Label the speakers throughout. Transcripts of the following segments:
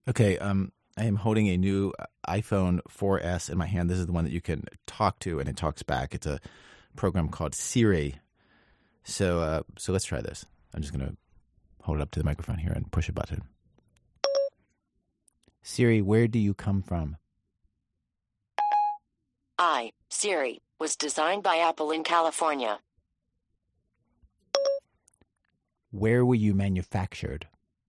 Speaker 1: Okay, I am holding a new iPhone 4S in my hand. This is the one that you can talk to, and it talks back. It's a program called Siri. So let's try this. I'm just going to hold it up to the microphone here and push a button. Siri, where do you come from?
Speaker 2: Siri, was designed by Apple in California.
Speaker 1: Where were you manufactured?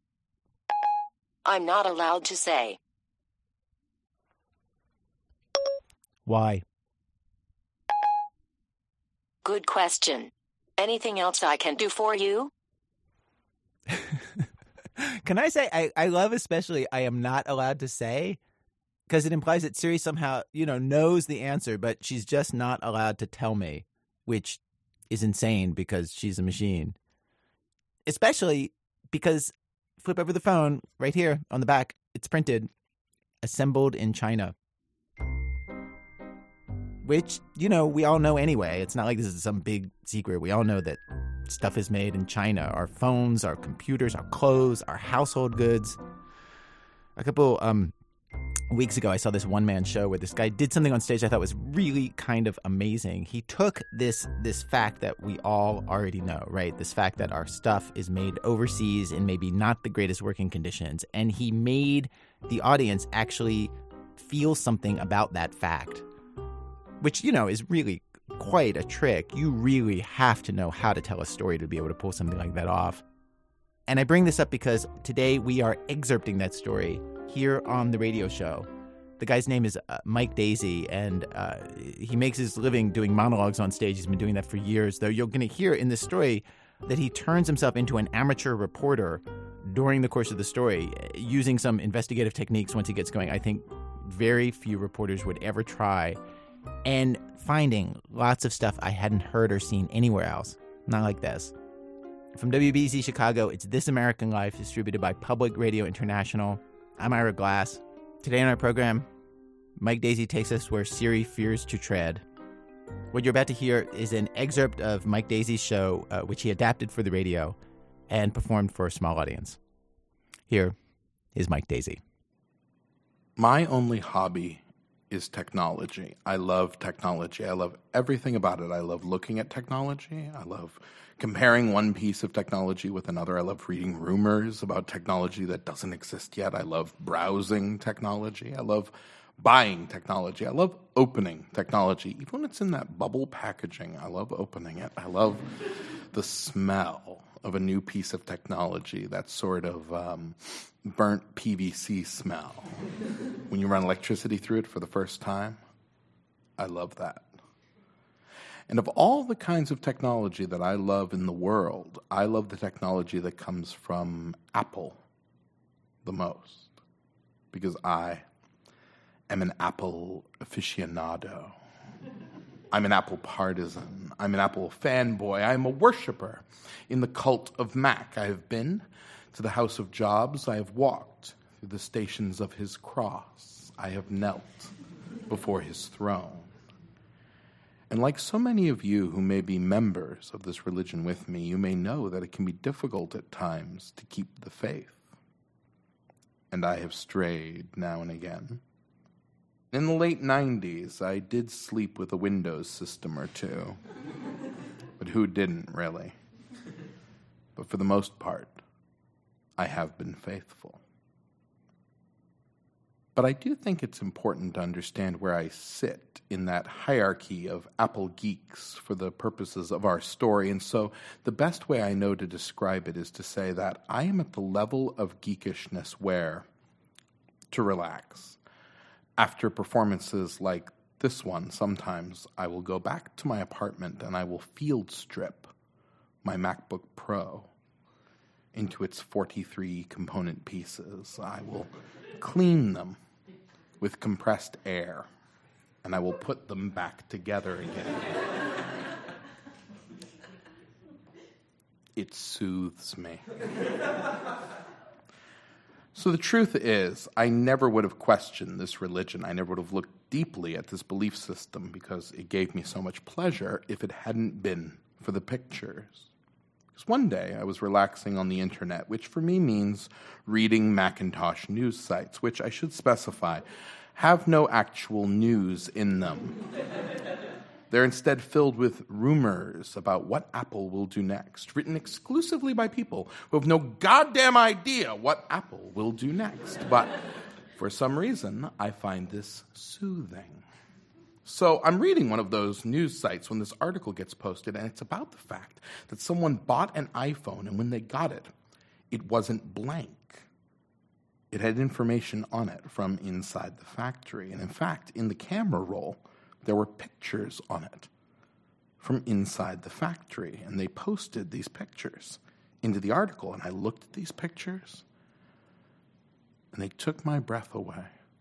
Speaker 2: I'm not allowed to say.
Speaker 1: Why?
Speaker 2: Good question. Anything else I can do for you?
Speaker 1: Can I say I love especially I am not allowed to say, because it implies that Siri somehow, knows the answer, but she's just not allowed to tell me, which is insane because she's a machine. Especially because flip over the phone right here on the back. It's printed, assembled in China. Which, we all know anyway. It's not like this is some big secret. We all know that stuff is made in China. Our phones, our computers, our clothes, our household goods. A couple weeks ago, I saw this one-man show where this guy did something on stage I thought was really kind of amazing. He took this fact that we all already know, right? This fact that our stuff is made overseas in maybe not the greatest working conditions. And he made the audience actually feel something about that fact. Which, is really quite a trick. You really have to know how to tell a story to be able to pull something like that off. And I bring this up because today we are excerpting that story here on the radio show. The guy's name is Mike Daisey, and he makes his living doing monologues on stage. He's been doing that for years, though you're going to hear in this story that he turns himself into an amateur reporter during the course of the story, using some investigative techniques once he gets going. I think very few reporters would ever try. And finding lots of stuff I hadn't heard or seen anywhere else. Not like this. From WBZ Chicago, it's This American Life, distributed by Public Radio International. I'm Ira Glass. Today on our program, Mike Daisey takes us where Siri fears to tread. What you're about to hear is an excerpt of Mike Daisey's show, which he adapted for the radio and performed for a small audience. Here is Mike Daisey.
Speaker 3: My only hobby is technology. I love technology. I love everything about it. I love looking at technology. I love comparing one piece of technology with another. I love reading rumors about technology that doesn't exist yet. I love browsing technology. I love buying technology. I love opening technology. Even when it's in that bubble packaging, I love opening it. I love the smell of a new piece of technology, that sort of burnt PVC smell. When you run electricity through it for the first time, I love that. And of all the kinds of technology that I love in the world, I love the technology that comes from Apple the most, because I am an Apple aficionado. I'm an Apple partisan. I'm an Apple fanboy. I'm a worshiper in the cult of Mac. I have been to the house of Jobs. I have walked through the stations of his cross. I have knelt before his throne. And like so many of you who may be members of this religion with me, you may know that it can be difficult at times to keep the faith. And I have strayed now and again. In the late 90s, I did sleep with a Windows system or two. But who didn't, really? But for the most part, I have been faithful. But I do think it's important to understand where I sit in that hierarchy of Apple geeks for the purposes of our story. And so the best way I know to describe it is to say that I am at the level of geekishness where, to relax, after performances like this one, sometimes I will go back to my apartment and I will field strip my MacBook Pro into its 43 component pieces. I will clean them with compressed air, and I will put them back together again. It soothes me. So the truth is, I never would have questioned this religion. I never would have looked deeply at this belief system because it gave me so much pleasure if it hadn't been for the pictures. Because one day I was relaxing on the internet, which for me means reading Macintosh news sites, which I should specify have no actual news in them. They're instead filled with rumors about what Apple will do next, written exclusively by people who have no goddamn idea what Apple will do next. But for some reason, I find this soothing. So I'm reading one of those news sites when this article gets posted, and it's about the fact that someone bought an iPhone, and when they got it, it wasn't blank. It had information on it from inside the factory. And in fact, in the camera roll, there were pictures on it from inside the factory. And they posted these pictures into the article. And I looked at these pictures, and they took my breath away.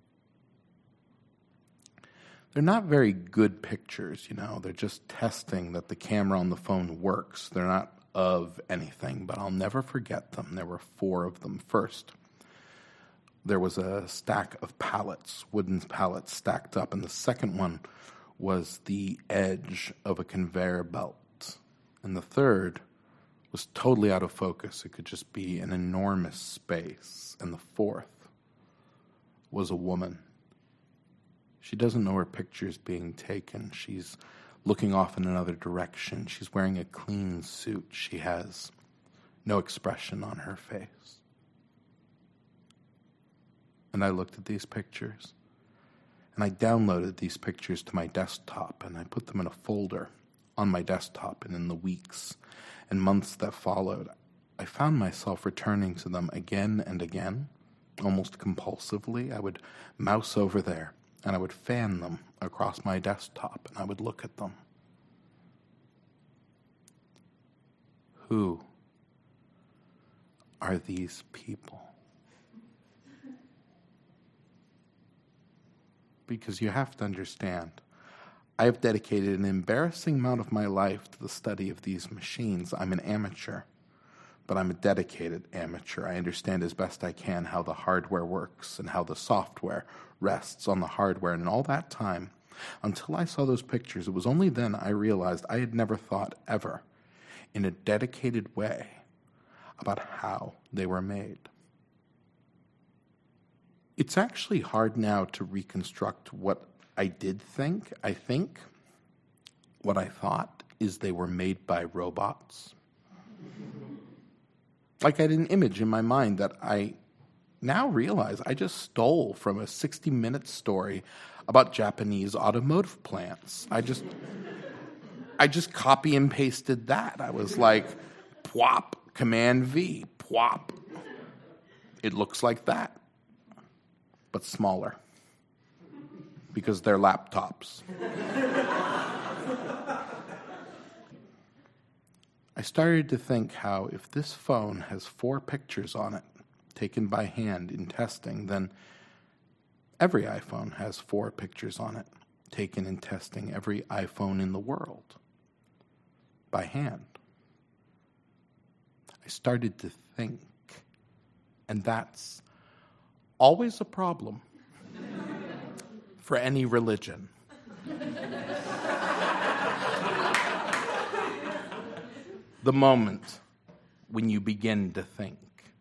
Speaker 3: They're not very good pictures, you know. They're just testing that the camera on the phone works. They're not of anything, but I'll never forget them. There were 4 of them. First, there was a stack of pallets, wooden pallets stacked up, and the second one was the edge of a conveyor belt. And the third was totally out of focus. It could just be an enormous space. And the fourth was a woman. She doesn't know her picture is being taken. She's looking off in another direction. She's wearing a clean suit. She has no expression on her face. And I looked at these pictures, and I downloaded these pictures to my desktop, and I put them in a folder on my desktop. And in the weeks and months that followed, I found myself returning to them again and again, almost compulsively. I would mouse over there, and I would fan them across my desktop, and I would look at them. Who are these people? Because you have to understand, I have dedicated an embarrassing amount of my life to the study of these machines. I'm an amateur, but I'm a dedicated amateur. I understand as best I can how the hardware works and how the software rests on the hardware. And all that time, until I saw those pictures, it was only then I realized I had never thought ever in a dedicated way about how they were made. It's actually hard now to reconstruct what I did think. I think what I thought is they were made by robots. Like I had an image in my mind that I now realize I just stole from a 60 Minutes story about Japanese automotive plants. I just copy and pasted that. I was like, pwop, Command V, pwop. It looks like that, but smaller, because they're laptops. I started to think how if this phone has 4 pictures on it, taken by hand in testing, then every iPhone has 4 pictures on it, taken in testing every iPhone in the world, by hand. I started to think, and that's always a problem for any religion. The moment when you begin to think.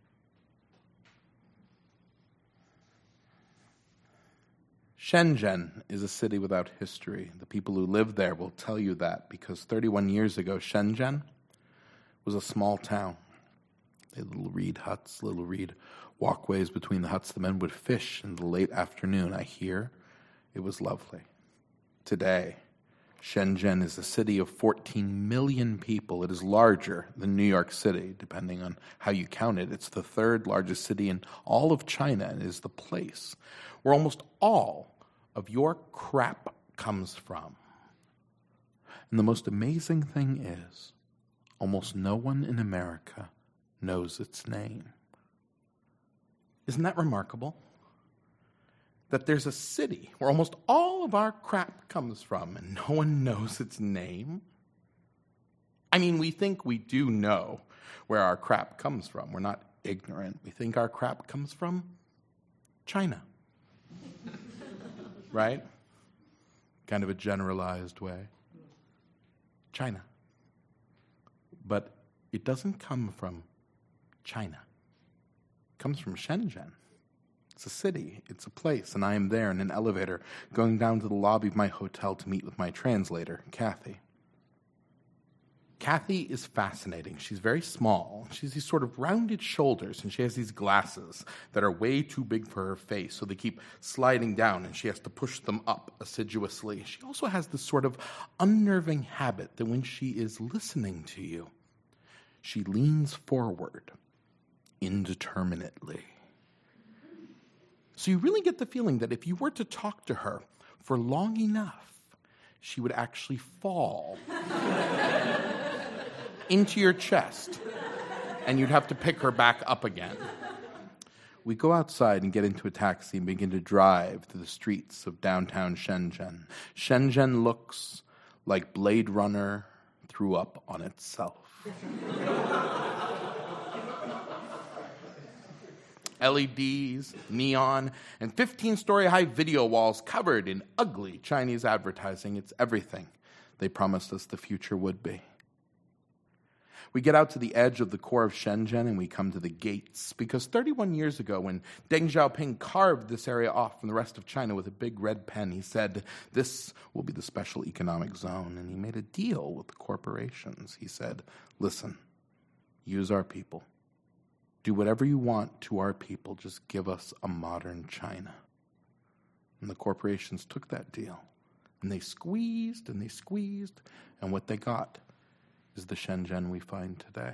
Speaker 3: Shenzhen is a city without history. The people who live there will tell you that because 31 years ago, Shenzhen was a small town. They had little reed huts, little reed walkways between the huts. The men would fish in the late afternoon. I hear it was lovely. Today, Shenzhen is a city of 14 million people. It is larger than New York City, depending on how you count it. It's the 3rd largest city in all of China, and is the place where almost all of your crap comes from. And the most amazing thing is, almost no one in America knows its name. Isn't that remarkable? That there's a city where almost all of our crap comes from and no one knows its name? I mean, we think we do know where our crap comes from. We're not ignorant. We think our crap comes from China. Right? Kind of a generalized way. China. But It doesn't come from China. It comes from Shenzhen. It's a city, it's a place, and I am there in an elevator going down to the lobby of my hotel to meet with my translator, Kathy. Kathy is fascinating. She's very small. She has these sort of rounded shoulders, and she has these glasses that are way too big for her face, so they keep sliding down, and she has to push them up assiduously. She also has this sort of unnerving habit that when she is listening to you, she leans forward indeterminately. So you really get the feeling that if you were to talk to her for long enough, she would actually fall into your chest, and you'd have to pick her back up again. We go outside and get into a taxi and begin to drive through the streets of downtown Shenzhen. Shenzhen looks like Blade Runner threw up on itself. LEDs, neon, and 15-story high video walls covered in ugly Chinese advertising. It's everything they promised us the future would be. We get out to the edge of the core of Shenzhen and we come to the gates, because 31 years ago when Deng Xiaoping carved this area off from the rest of China with a big red pen, he said, this will be the special economic zone, and he made a deal with the corporations. He said, listen, use our people. Do whatever you want to our people, just give us a modern China. And the corporations took that deal, and they squeezed, and what they got is the Shenzhen we find today.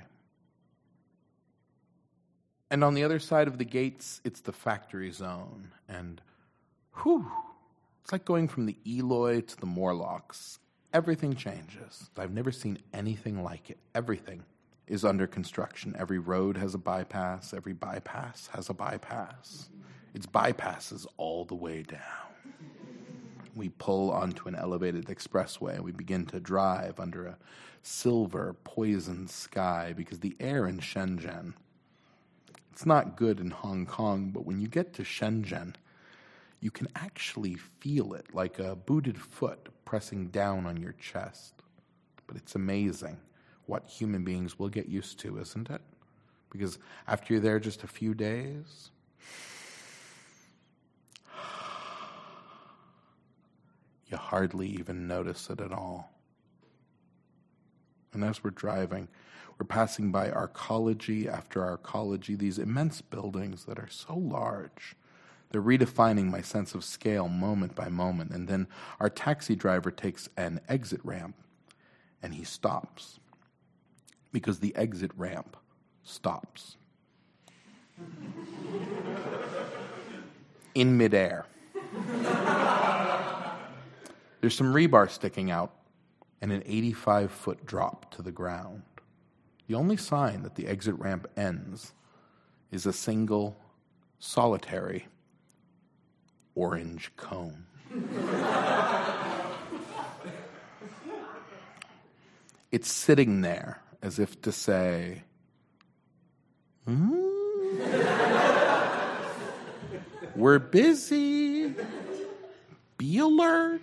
Speaker 3: And on the other side of the gates, it's the factory zone. And it's like going from the Eloy to the Morlocks. Everything changes. I've never seen anything like it. Everything is under construction. Every road has a bypass. Every bypass has a bypass. It's bypasses all the way down. We pull onto an elevated expressway and we begin to drive under a silver, poisoned sky, because the air in Shenzhen, it's not good in Hong Kong, but when you get to Shenzhen, you can actually feel it like a booted foot pressing down on your chest. But it's amazing what human beings will get used to, isn't it? Because after you're there just a few days, you hardly even notice it at all. And as we're driving, we're passing by arcology after arcology, these immense buildings that are so large. They're redefining my sense of scale moment by moment. And then our taxi driver takes an exit ramp, and he stops, because the exit ramp stops. In midair. There's some rebar sticking out and an 85-foot drop to the ground. The only sign that the exit ramp ends is a single, solitary, orange cone. It's sitting there as if to say, we're busy. Be alert.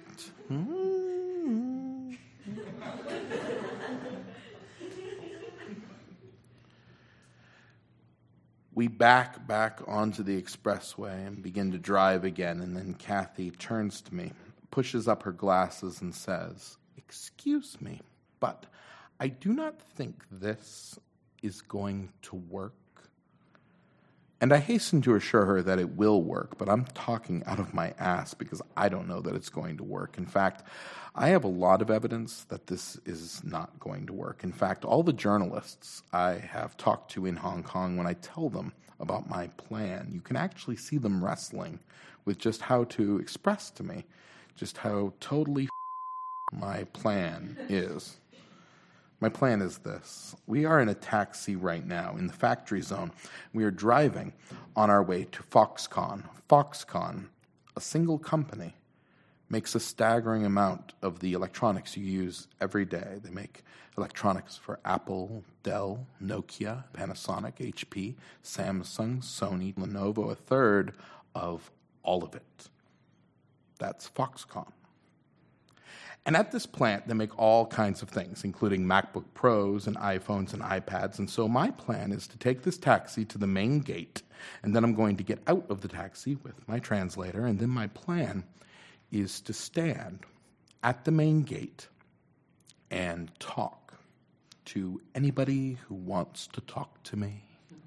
Speaker 3: We back onto the expressway and begin to drive again, and then Kathy turns to me, pushes up her glasses, and says, "Excuse me, but I do not think this is going to work." And I hasten to assure her that it will work, but I'm talking out of my ass because I don't know that it's going to work. In fact, I have a lot of evidence that this is not going to work. In fact, all the journalists I have talked to in Hong Kong, when I tell them about my plan, you can actually see them wrestling with just how to express to me just how totally my plan is. My plan is this. We are in a taxi right now in the factory zone. We are driving on our way to Foxconn. Foxconn, a single company, makes a staggering amount of the electronics you use every day. They make electronics for Apple, Dell, Nokia, Panasonic, HP, Samsung, Sony, Lenovo, a third of all of it. That's Foxconn. And at this plant, they make all kinds of things, including MacBook Pros and iPhones and iPads. And so my plan is to take this taxi to the main gate, and then I'm going to get out of the taxi with my translator, and then my plan is to stand at the main gate and talk to anybody who wants to talk to me.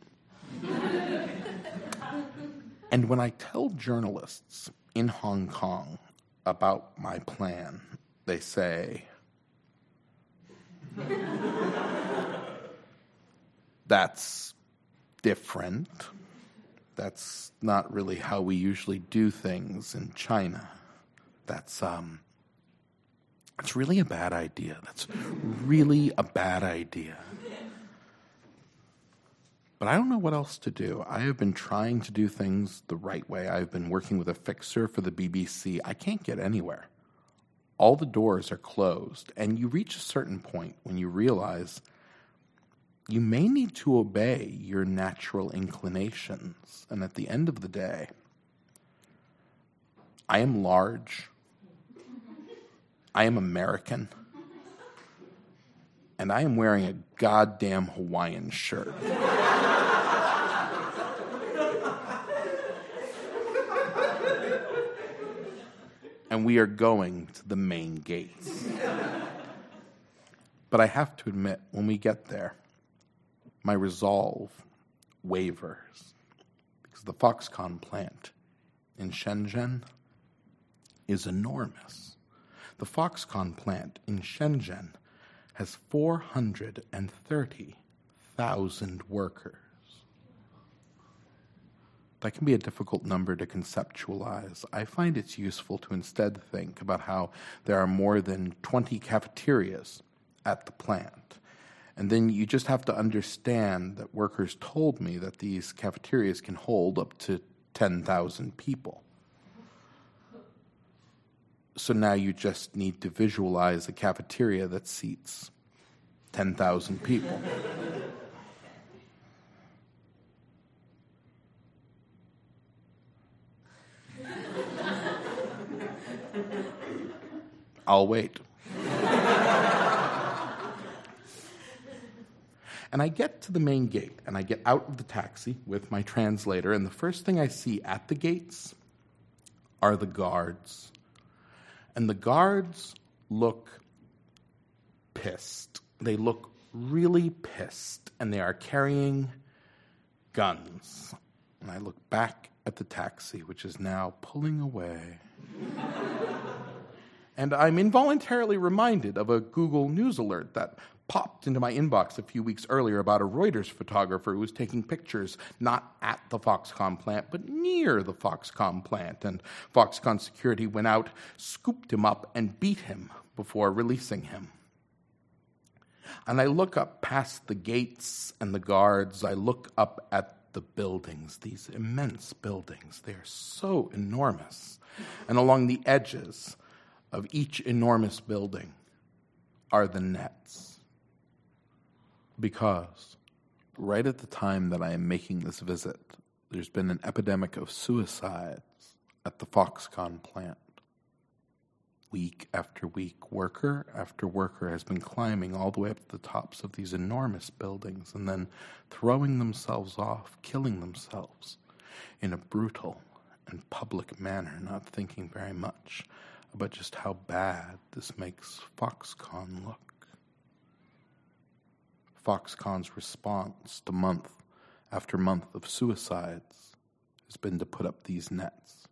Speaker 3: And when I tell journalists in Hong Kong about my plan, they say, that's different. That's not really how we usually do things in China. That's really a bad idea. That's really a bad idea. But I don't know what else to do. I have been trying to do things the right way. I've been working with a fixer for the BBC. I can't get anywhere. All the doors are closed, and you reach a certain point when you realize you may need to obey your natural inclinations. And at the end of the day, I am large, I am American, and I am wearing a goddamn Hawaiian shirt. And we are going to the main gates. But I have to admit, when we get there, my resolve wavers. Because the Foxconn plant in Shenzhen is enormous. The Foxconn plant in Shenzhen has 430,000 workers. That can be a difficult number to conceptualize. I find it's useful to instead think about how there are more than 20 cafeterias at the plant. And then you just have to understand that workers told me that these cafeterias can hold up to 10,000 people. So now you just need to visualize a cafeteria that seats 10,000 people. I'll wait. And I get to the main gate, and I get out of the taxi with my translator, and the first thing I see at the gates are the guards. And the guards look pissed. They look really pissed, and they are carrying guns. And I look back at the taxi, which is now pulling away. And I'm involuntarily reminded of a Google News alert that popped into my inbox a few weeks earlier about a Reuters photographer who was taking pictures not at the Foxconn plant, but near the Foxconn plant. And Foxconn security went out, scooped him up, and beat him before releasing him. And I look up past the gates and the guards. I look up at the buildings, these immense buildings. They are so enormous. And along the edges of each enormous building are the nets. Because right at the time that I am making this visit, there's been an epidemic of suicides at the Foxconn plant. Week after week, worker after worker has been climbing all the way up to the tops of these enormous buildings and then throwing themselves off, killing themselves in a brutal and public manner, not thinking very much about just how bad this makes Foxconn look. Foxconn's response to month after month of suicides has been to put up these nets.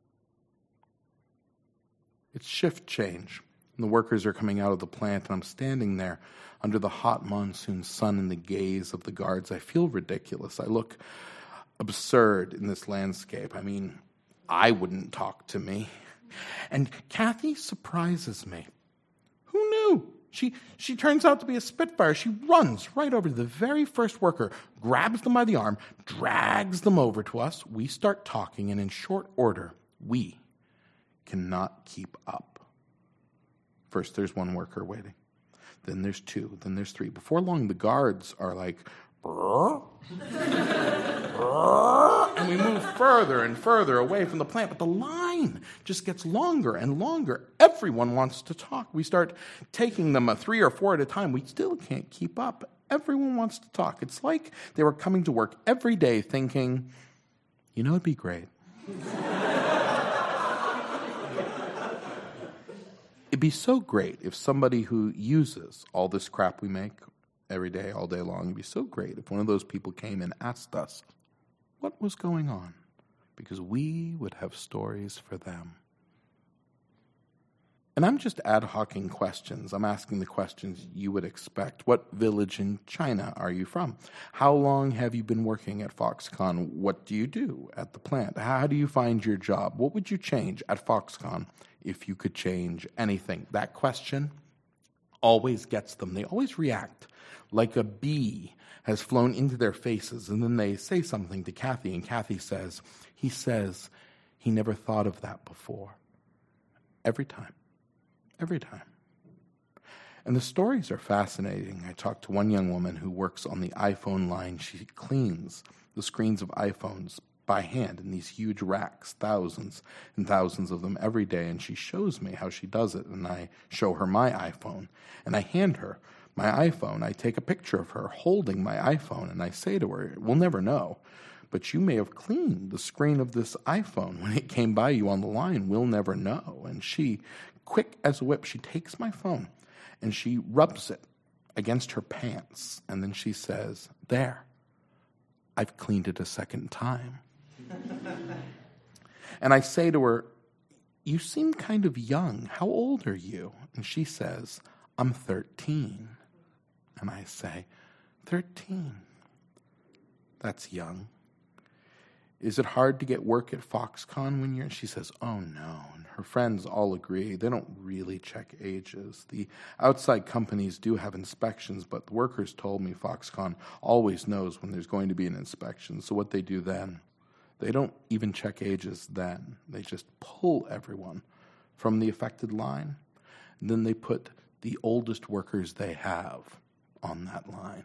Speaker 3: It's shift change, and the workers are coming out of the plant, and I'm standing there under the hot monsoon sun in the gaze of the guards. I feel ridiculous. I look absurd in this landscape. I mean, I wouldn't talk to me. And Kathy surprises me. Who knew? She turns out to be a Spitfire. She runs right over to the very first worker, grabs them by the arm, drags them over to us. We start talking, and in short order, we cannot keep up. First, there's one worker waiting. Then there's two. Then there's three. Before long, the guards are like And we move further and further away from the plant, but the line just gets longer and longer. Everyone wants to talk. We start taking them 3 or 4 at a time. We still can't keep up. Everyone wants to talk. It's like they were coming to work every day thinking, it'd be great. It'd be so great if somebody who uses all this crap we make every day, all day long, it'd be so great if one of those people came and asked us what was going on, because we would have stories for them. And I'm just ad hocing questions. I'm asking the questions you would expect. What village in China are you from? How long have you been working at Foxconn? What do you do at the plant? How do you find your job? What would you change at Foxconn if you could change anything? That question always gets them. They always react like a bee has flown into their faces, and then they say something to Kathy, and Kathy says, he never thought of that before. Every time. Every time. And the stories are fascinating. I talked to one young woman who works on the iPhone line. She cleans the screens of iPhones by hand in these huge racks, thousands and thousands of them every day, and she shows me how she does it, and I show her my iPhone, and I hand her my iPhone. I take a picture of her holding my iPhone, and I say to her, we'll never know, but you may have cleaned the screen of this iPhone when it came by you on the line. We'll never know. And she, quick as a whip, she takes my phone and she rubs it against her pants. And then she says, there, I've cleaned it a second time. And I say to her, you seem kind of young. How old are you? And she says, I'm 13. And I say, 13? That's young. Is it hard to get work at Foxconn when you're... She says, oh no. And her friends all agree. They don't really check ages. The outside companies do have inspections, but the workers told me Foxconn always knows when there's going to be an inspection. So what they do then, they don't even check ages then. They just pull everyone from the affected line. And then they put the oldest workers they have on that line.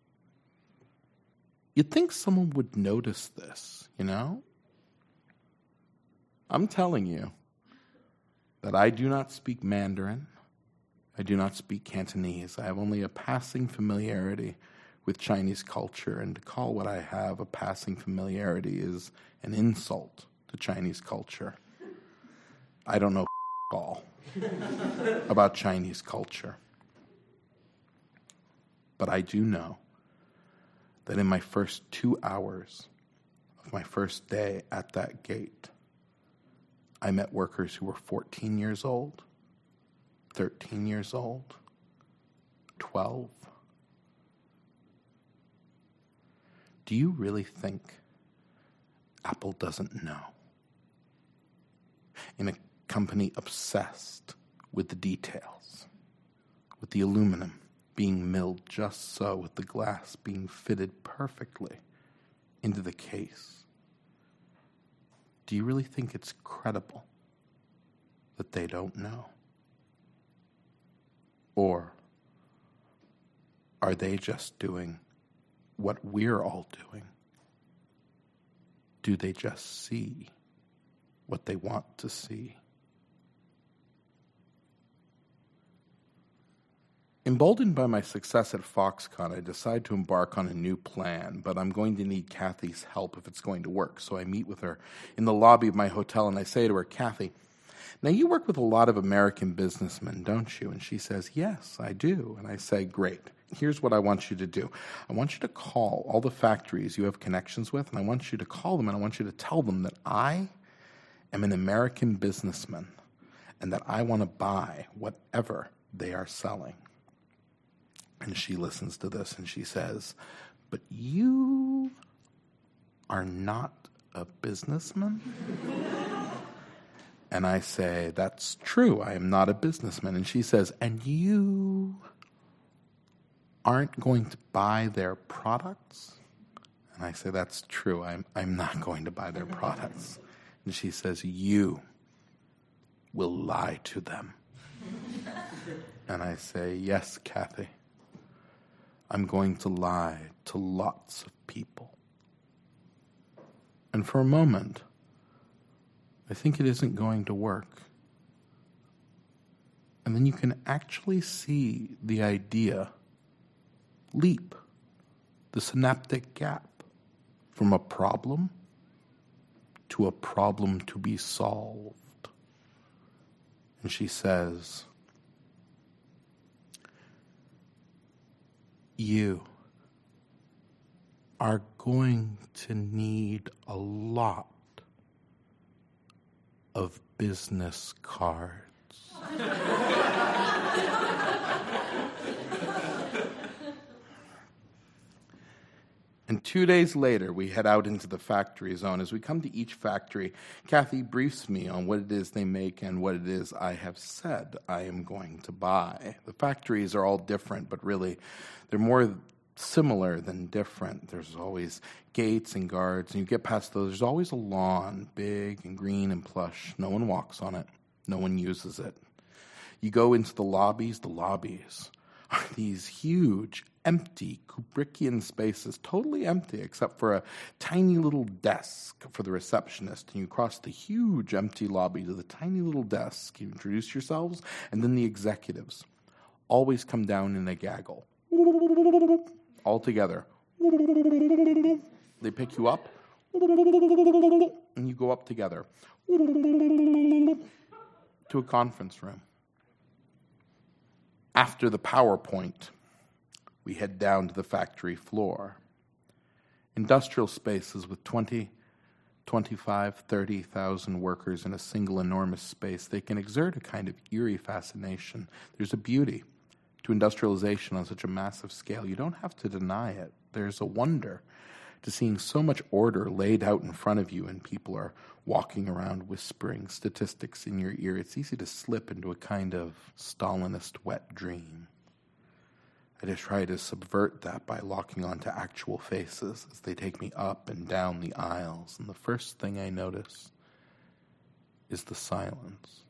Speaker 3: You'd think someone would notice this, I'm telling you that I do not speak Mandarin. I do not speak Cantonese. I have only a passing familiarity with Chinese culture, and to call what I have a passing familiarity is an insult to Chinese culture. I don't know all about Chinese culture. But I do know that in my first 2 hours of my first day at that gate, I met workers who were 14 years old, 13 years old, 12. Do you really think Apple doesn't know? In a company obsessed with the details, with the aluminum being milled just so, with the glass being fitted perfectly into the case. Do you really think it's credible that they don't know? Or are they just doing what we're all doing? Do they just see what they want to see? Emboldened by my success at Foxconn, I decide to embark on a new plan, but I'm going to need Kathy's help if it's going to work. So I meet with her in the lobby of my hotel, and I say to her, Kathy, now you work with a lot of American businessmen, don't you? And she says, yes, I do. And I say, great. Here's what I want you to do. I want you to call all the factories you have connections with, and I want you to call them, and I want you to tell them that I am an American businessman and that I want to buy whatever they are selling. And she listens to this and she says, but you are not a businessman? And I say, that's true, I am not a businessman. And she says, and you aren't going to buy their products? And I say, that's true, I'm not going to buy their products. And she says, you will lie to them. And I say, yes, Kathy. I'm going to lie to lots of people. And for a moment, I think it isn't going to work. And then you can actually see the idea leap, the synaptic gap, from a problem to a problem to be solved. And she says, you are going to need a lot of business cards. And 2 days later, we head out into the factory zone. As we come to each factory, Kathy briefs me on what it is they make and what it is I have said I am going to buy. The factories are all different, but really, they're more similar than different. There's always gates and guards, and you get past those, there's always a lawn, big and green and plush. No one walks on it. No one uses it. You go into the lobbies are these huge, empty Kubrickian spaces, totally empty except for a tiny little desk for the receptionist. And you cross the huge empty lobby to the tiny little desk. You introduce yourselves, and then the executives always come down in a gaggle. All together. They pick you up, and you go up together to a conference room. After the PowerPoint, we head down to the factory floor. Industrial spaces with 20, 25, 30,000 workers in a single enormous space, they can exert a kind of eerie fascination. There's a beauty to industrialization on such a massive scale. You don't have to deny it. There's a wonder to seeing so much order laid out in front of you, and people are walking around whispering statistics in your ear. It's easy to slip into a kind of Stalinist wet dream. I just try to subvert that by locking onto actual faces as they take me up and down the aisles. And the first thing I notice is the silence.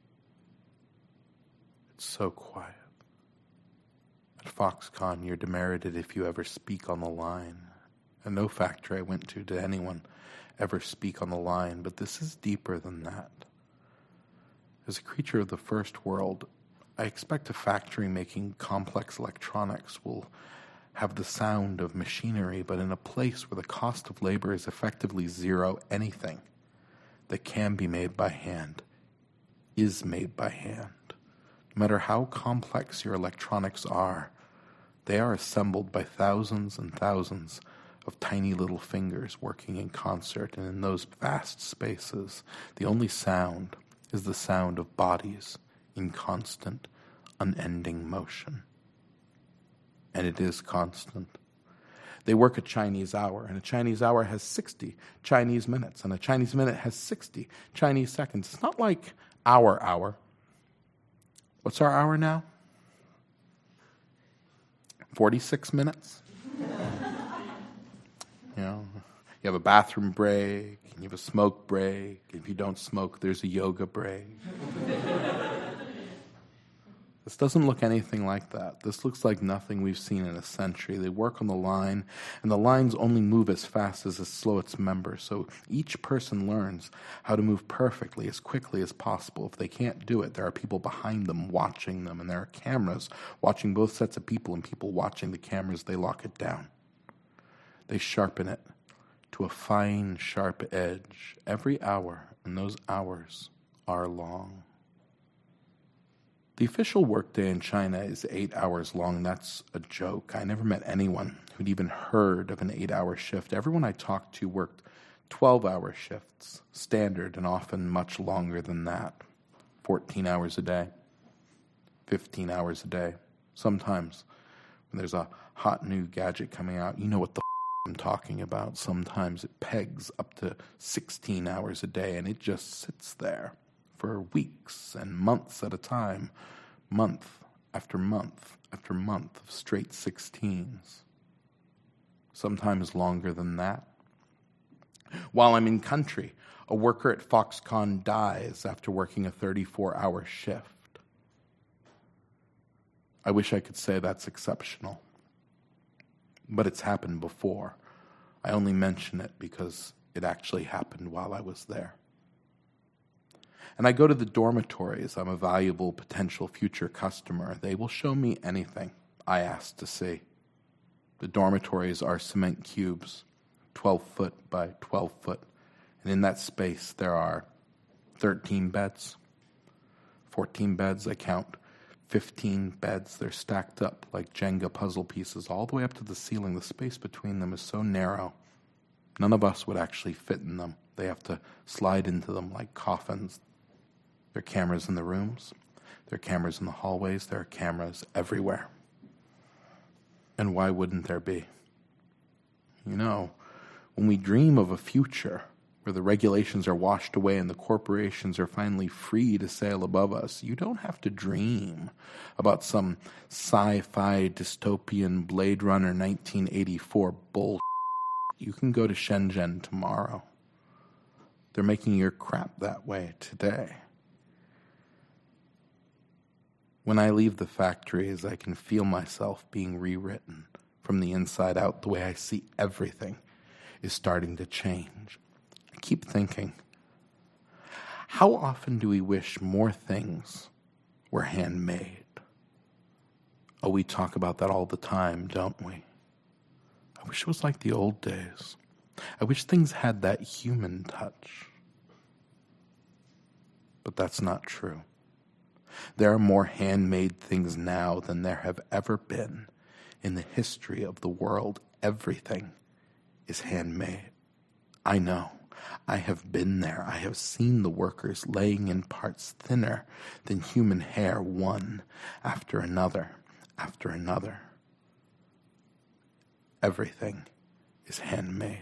Speaker 3: It's so quiet. At Foxconn, you're demerited if you ever speak on the line. And no factory I went to did anyone ever speak on the line, but this is deeper than that. As a creature of the first world, I expect a factory making complex electronics will have the sound of machinery, but in a place where the cost of labor is effectively zero, anything that can be made by hand is made by hand. No matter how complex your electronics are, they are assembled by thousands and thousands of tiny little fingers working in concert, and in those vast spaces, the only sound is the sound of bodies in constant, unending motion. And it is constant. They work a Chinese hour, and a Chinese hour has 60 Chinese minutes, and a Chinese minute has 60 Chinese seconds. It's not like our hour. What's our hour now? 46 minutes? You know, you have a bathroom break, and you have a smoke break. If you don't smoke, there's a yoga break. This doesn't look anything like that. This looks like nothing we've seen in a century. They work on the line, and the lines only move as fast as slow its members. So each person learns how to move perfectly, as quickly as possible. If they can't do it, there are people behind them watching them, and there are cameras watching both sets of people, and people watching the cameras. They lock it down. They sharpen it to a fine, sharp edge every hour, and those hours are long. The official workday in China is 8 hours long. That's a joke. I never met anyone who'd even heard of an 8-hour shift. Everyone I talked to worked 12-hour shifts, standard, and often much longer than that. 14 hours a day, 15 hours a day. Sometimes, when there's a hot new gadget coming out, you know what the I'm talking about. Sometimes it pegs up to 16 hours a day, and it just sits there for weeks and months at a time, month after month after month of straight 16s. Sometimes longer than that. While I'm in country, a worker at Foxconn dies after working a 34-hour shift. I wish I could say that's exceptional. but it's happened before. I only mention it because it actually happened while I was there. And I go to the dormitories. I'm a valuable potential future customer. They will show me anything I ask to see. The dormitories are cement cubes, 12 foot by 12 foot. And in that space, there are 13 beds, 14 beds, I count 15 beds. They're stacked up like Jenga puzzle pieces all the way up to the ceiling. The space between them is so narrow, none of us would actually fit in them. They have to slide into them like coffins. There are cameras in the rooms. There are cameras in the hallways. There are cameras everywhere. And why wouldn't there be? You know, when we dream of a future where the regulations are washed away and the corporations are finally free to sail above us, you don't have to dream about some sci-fi dystopian Blade Runner 1984 bullshit. You can go to Shenzhen tomorrow. They're making your crap that way today. When I leave the factories, I can feel myself being rewritten from the inside out. The way I see everything is starting to change. I keep thinking, how often do we wish more things were handmade? Oh, we talk about that all the time, don't we? I wish it was like the old days. I wish things had that human touch. But that's not true. There are more handmade things now than there have ever been in the history of the world. Everything is handmade. I know. I have been there. I have seen the workers laying in parts thinner than human hair, one after another, after another. Everything is handmade.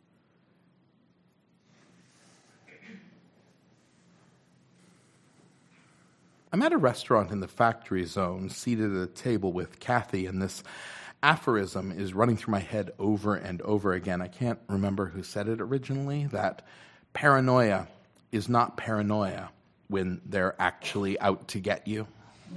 Speaker 3: I'm at a restaurant in the factory zone, seated at a table with Kathy, and this aphorism is running through my head over and over again. I can't remember who said it originally, that paranoia is not paranoia when they're actually out to get you.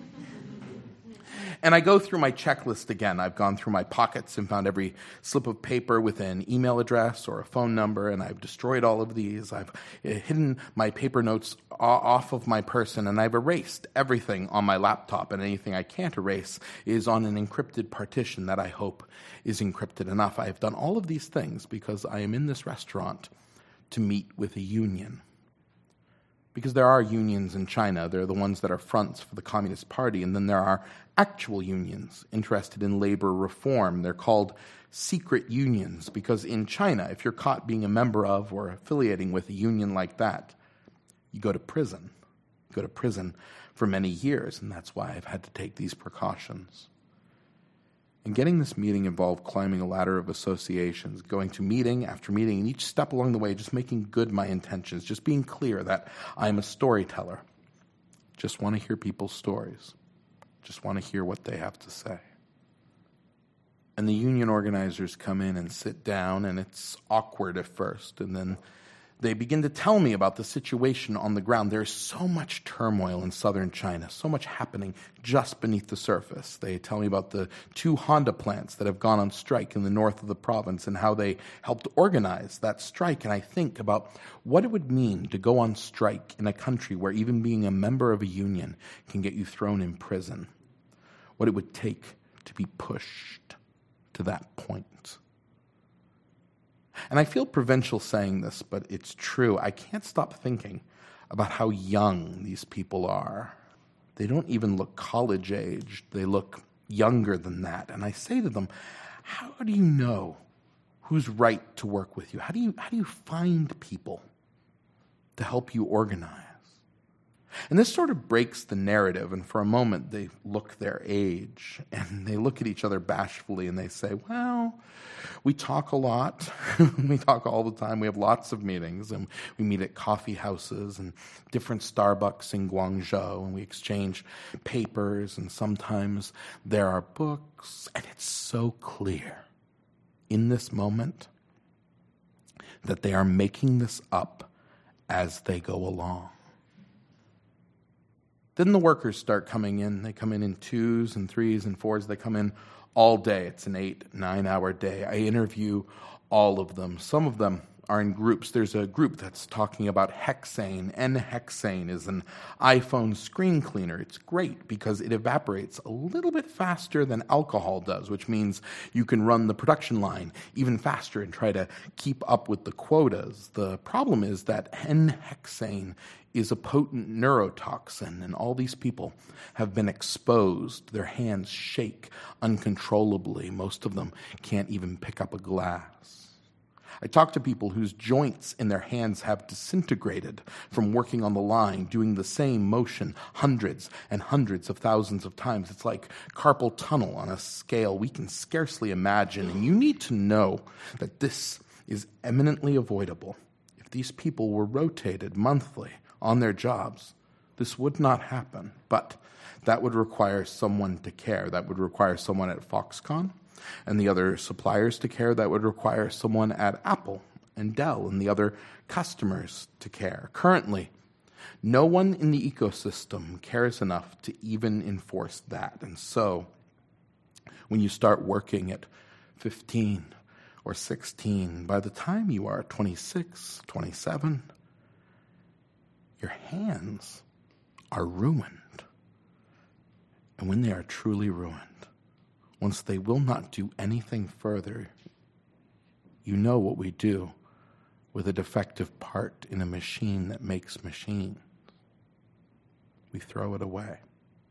Speaker 3: And I go through my checklist again. I've gone through my pockets and found every slip of paper with an email address or a phone number, and I've destroyed all of these. I've hidden my paper notes off of my person, and I've erased everything on my laptop, and anything I can't erase is on an encrypted partition that I hope is encrypted enough. I have done all of these things because I am in this restaurant to meet with a union. Because there are unions in China. They're the ones that are fronts for the Communist Party. And then there are actual unions interested in labor reform. They're called secret unions because in China, if you're caught being a member of or affiliating with a union like that, you go to prison. You go to prison for many years, and that's why I've had to take these precautions. And getting this meeting involved climbing a ladder of associations, going to meeting after meeting, and each step along the way just making good my intentions, just being clear that I'm a storyteller. Just want to hear people's stories. Just want to hear what they have to say. And the union organizers come in and sit down, and it's awkward at first, and then they begin to tell me about the situation on the ground. There's so much turmoil in southern China, so much happening just beneath the surface. They tell me about the 2 Honda plants that have gone on strike in the north of the province and how they helped organize that strike. And I think about what it would mean to go on strike in a country where even being a member of a union can get you thrown in prison. What it would take to be pushed to that point. And I feel provincial saying this, but it's true. I can't stop thinking about how young these people are. They don't even look college-aged. They look younger than that. And I say to them, how do you know who's right to work with you? How do you find people to help you organize? And this sort of breaks the narrative, and for a moment they look their age, and they look at each other bashfully, and they say, well, we talk a lot. We talk all the time. We have lots of meetings, and we meet at coffee houses and different Starbucks in Guangzhou, and we exchange papers, and sometimes there are books, and it's so clear in this moment that they are making this up as they go along. Then the workers start coming in. They come in 2s and 3s and 4s. They come in all day. It's an 8-9 hour day. I interview all of them. Some of them are in groups. There's a group that's talking about hexane. N-hexane is an iPhone screen cleaner. It's great because it evaporates a little bit faster than alcohol does, which means you can run the production line even faster and try to keep up with the quotas. The problem is that N-hexane is a potent neurotoxin, and all these people have been exposed. Their hands shake uncontrollably. Most of them can't even pick up a glass. I talk to people whose joints in their hands have disintegrated from working on the line, doing the same motion hundreds and hundreds of thousands of times. It's like carpal tunnel on a scale we can scarcely imagine. And you need to know that this is eminently avoidable. If these people were rotated monthly on their jobs, this would not happen. But that would require someone to care. That would require someone at Foxconn and the other suppliers to care. That would require someone at Apple and Dell and the other customers to care. Currently, no one in the ecosystem cares enough to even enforce that. And so, when you start working at 15 or 16, by the time you are 26, 27, your hands are ruined. And when they are truly ruined, once they will not do anything further, you know what we do with a defective part in a machine that makes machines. We throw it away.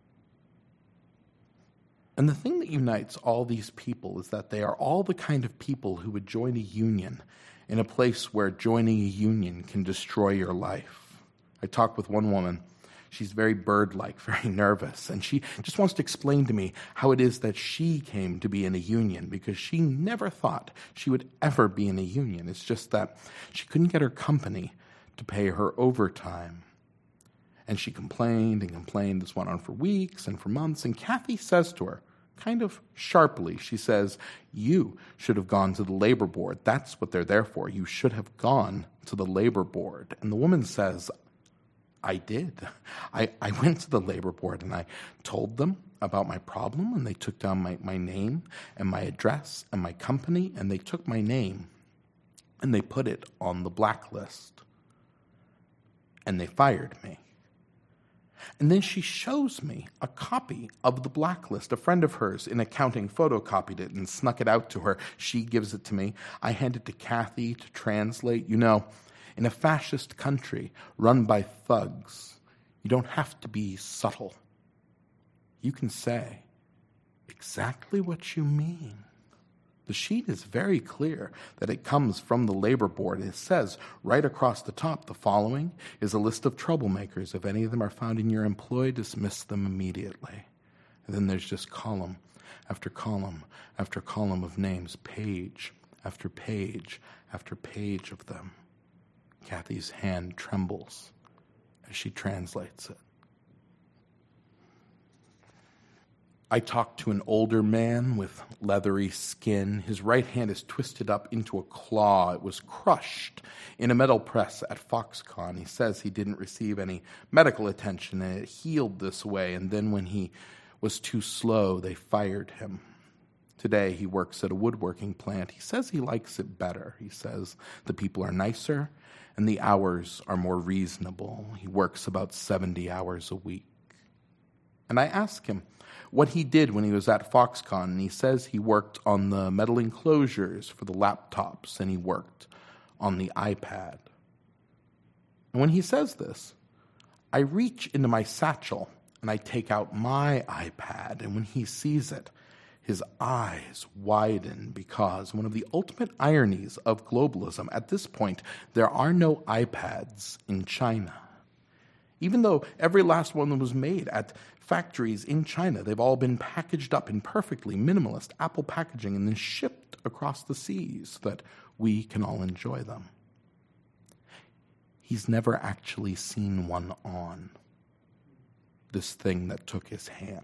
Speaker 3: And the thing that unites all these people is that they are all the kind of people who would join a union in a place where joining a union can destroy your life. I talked with one woman. She's very bird-like, very nervous, and she just wants to explain to me how it is that she came to be in a union, because she never thought she would ever be in a union. It's just that she couldn't get her company to pay her overtime. And she complained and complained. This went on for weeks and for months, and Kathy says to her, kind of sharply, she says, "You should have gone to the labor board. That's what they're there for. You should have gone to the labor board." And the woman says, I did. I went to the labor board and I told them about my problem, and they took down my name and my address and my company, and they took my name and they put it on the blacklist, and they fired me. And then she shows me a copy of the blacklist. A friend of hers in accounting photocopied it and snuck it out to her. She gives it to me. I hand it to Kathy to translate. You know, in a fascist country run by thugs, you don't have to be subtle. You can say exactly what you mean. The sheet is very clear that it comes from the labor board. It says right across the top, the following is a list of troublemakers. If any of them are found in your employ, dismiss them immediately. And then there's just column after column after column of names, page after page after page of them. Kathy's hand trembles as she translates it. I talked to an older man with leathery skin. His right hand is twisted up into a claw. It was crushed in a metal press at Foxconn. He says he didn't receive any medical attention and it healed this way. And then when he was too slow, they fired him. Today he works at a woodworking plant. He says he likes it better. He says the people are nicer and the hours are more reasonable. He works about 70 hours a week. And I ask him what he did when he was at Foxconn, and he says he worked on the metal enclosures for the laptops, and he worked on the iPad. And when he says this, I reach into my satchel and I take out my iPad, and when he sees it, his eyes widen, because one of the ultimate ironies of globalism, at this point, there are no iPads in China. Even though every last one was made at factories in China, they've all been packaged up in perfectly minimalist Apple packaging and then shipped across the seas so that we can all enjoy them. He's never actually seen one on, this thing that took his hand.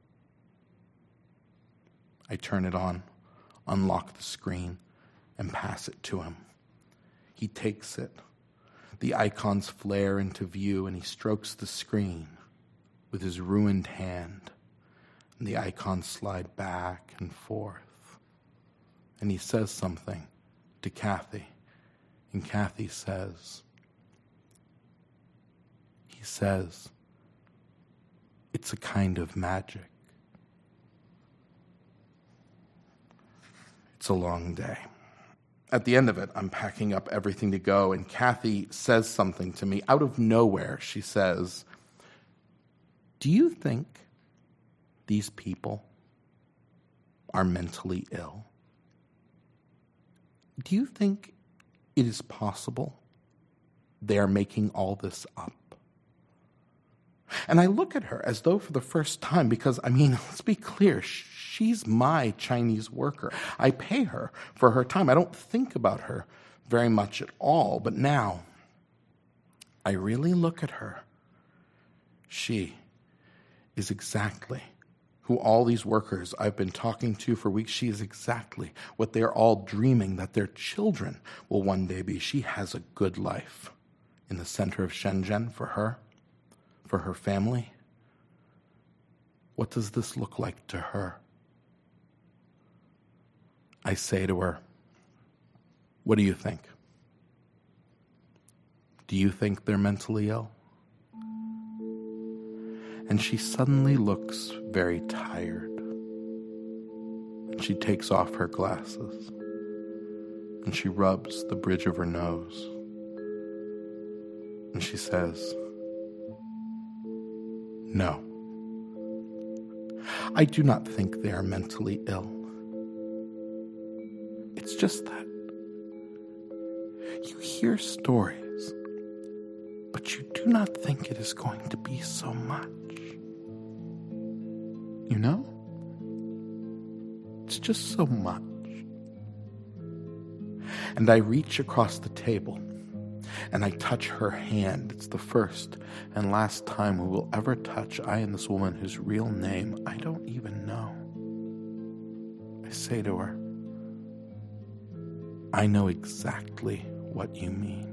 Speaker 3: I turn it on, unlock the screen, and pass it to him. He takes it. The icons flare into view, and he strokes the screen with his ruined hand, and the icons slide back and forth. And he says something to Kathy, and Kathy says, it's a kind of magic. It's a long day. At the end of it, I'm packing up everything to go, and Kathy says something to me. Out of nowhere, she says, do you think these people are mentally ill? Do you think it is possible they are making all this up? And I look at her as though for the first time, because, let's be clear, she's my Chinese worker. I pay her for her time. I don't think about her very much at all. But now, I really look at her. She is exactly who all these workers I've been talking to for weeks, she is exactly what they're all dreaming that their children will one day be. She has a good life in the center of Shenzhen for her family. What does this look like to her? I say to her, what do you think? Do you think they're mentally ill? And she suddenly looks very tired. And she takes off her glasses. And she rubs the bridge of her nose. And she says, no. I do not think they are mentally ill. It's just that you hear stories, but you do not think it is going to be so much. You know? It's just so much. And I reach across the table and I touch her hand. It's the first and last time we will ever touch, I and this woman whose real name I don't even know. I say to her, I know exactly what you mean.